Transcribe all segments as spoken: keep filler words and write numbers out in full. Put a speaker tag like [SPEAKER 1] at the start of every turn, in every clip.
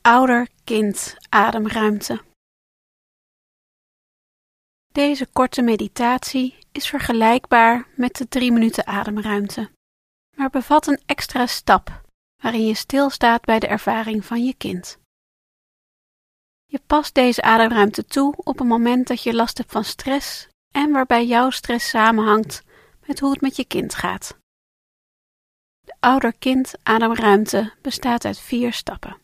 [SPEAKER 1] ouder-kind ademruimte. Deze korte meditatie is vergelijkbaar met de drie minuten ademruimte, maar bevat een extra stap waarin je stilstaat bij de ervaring van je kind. Je past deze ademruimte toe op een moment dat je last hebt van stress en waarbij jouw stress samenhangt met hoe het met je kind gaat. De ouder-kind ademruimte bestaat uit vier stappen.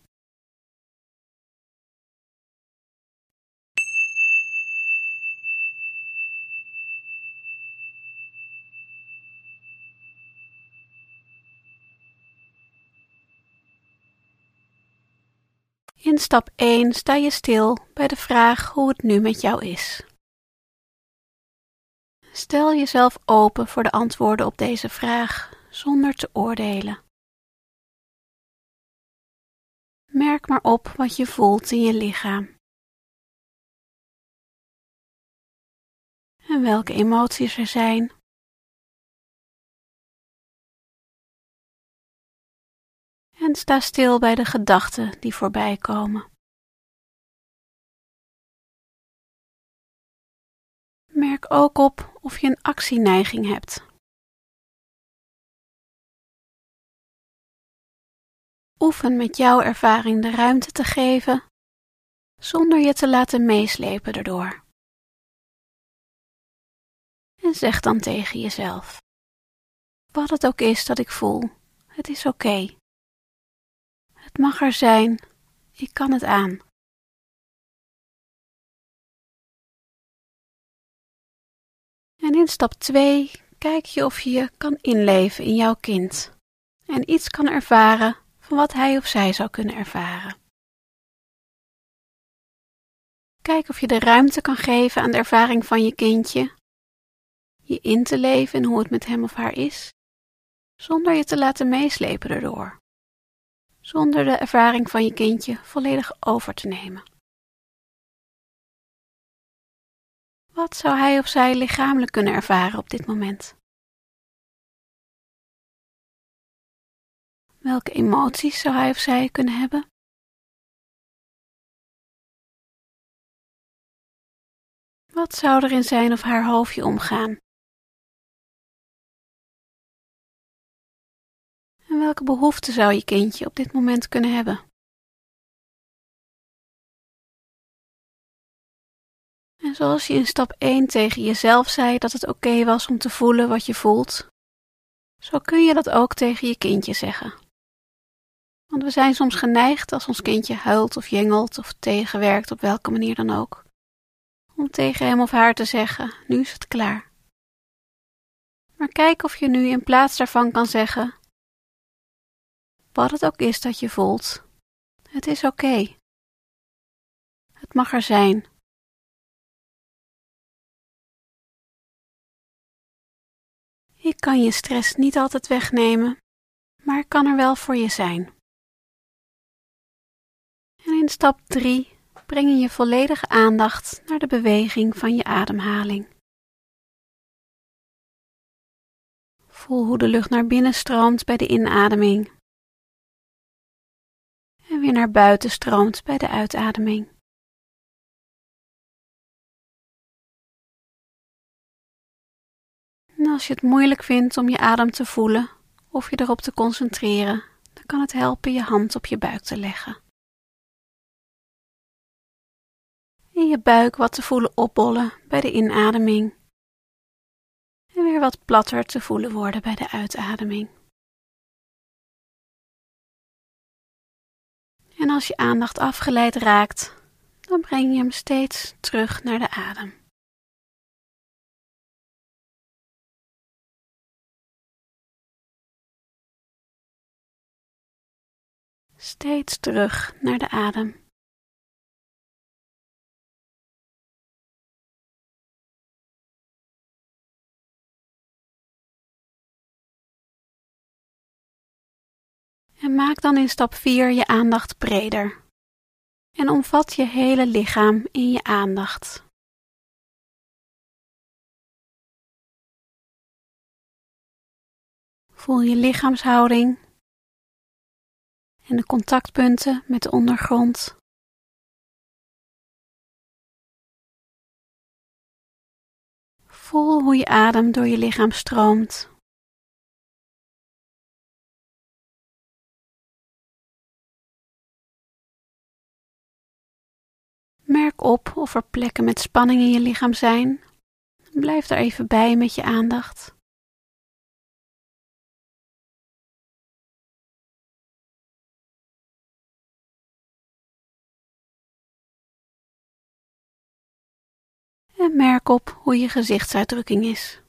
[SPEAKER 1] In stap één sta je stil bij de vraag hoe het nu met jou is. Stel jezelf open voor de antwoorden op deze vraag zonder te oordelen. Merk maar op wat je voelt in je lichaam. En welke emoties er zijn. En sta stil bij de gedachten die voorbij komen. Merk ook op of je een actieneiging hebt. Oefen met jouw ervaring de ruimte te geven, zonder je te laten meeslepen erdoor. En zeg dan tegen jezelf: wat het ook is dat ik voel, het is oké. Het mag er zijn, ik kan het aan. En in stap twee kijk je of je je kan inleven in jouw kind en iets kan ervaren van wat hij of zij zou kunnen ervaren. Kijk of je de ruimte kan geven aan de ervaring van je kindje, je in te leven in hoe het met hem of haar is, zonder je te laten meeslepen erdoor, zonder de ervaring van je kindje volledig over te nemen. Wat zou hij of zij lichamelijk kunnen ervaren op dit moment? Welke emoties zou hij of zij kunnen hebben? Wat zou er in zijn of haar hoofdje omgaan? En welke behoeften zou je kindje op dit moment kunnen hebben? En zoals je in stap één tegen jezelf zei dat het oké was om te voelen wat je voelt, zo kun je dat ook tegen je kindje zeggen. Want we zijn soms geneigd als ons kindje huilt of jengelt of tegenwerkt op welke manier dan ook, om tegen hem of haar te zeggen: nu is het klaar. Maar kijk of je nu in plaats daarvan kan zeggen: wat het ook is dat je voelt, het is oké. Het mag er zijn. Ik kan je stress niet altijd wegnemen, maar ik kan er wel voor je zijn. En in stap drie breng je je volledige aandacht naar de beweging van je ademhaling. Voel hoe de lucht naar binnen stroomt bij de inademing en weer naar buiten stroomt bij de uitademing. En als je het moeilijk vindt om je adem te voelen of je erop te concentreren, dan kan het helpen je hand op je buik te leggen. In je buik wat te voelen opbollen bij de inademing en weer wat platter te voelen worden bij de uitademing. En als je aandacht afgeleid raakt, dan breng je hem steeds terug naar de adem. Steeds terug naar de adem. En maak dan in stap vier je aandacht breder. En omvat je hele lichaam in je aandacht. Voel je lichaamshouding en de contactpunten met de ondergrond. Voel hoe je adem door je lichaam stroomt. Merk op of er plekken met spanning in je lichaam zijn. Blijf daar even bij met je aandacht. En merk op hoe je gezichtsuitdrukking is.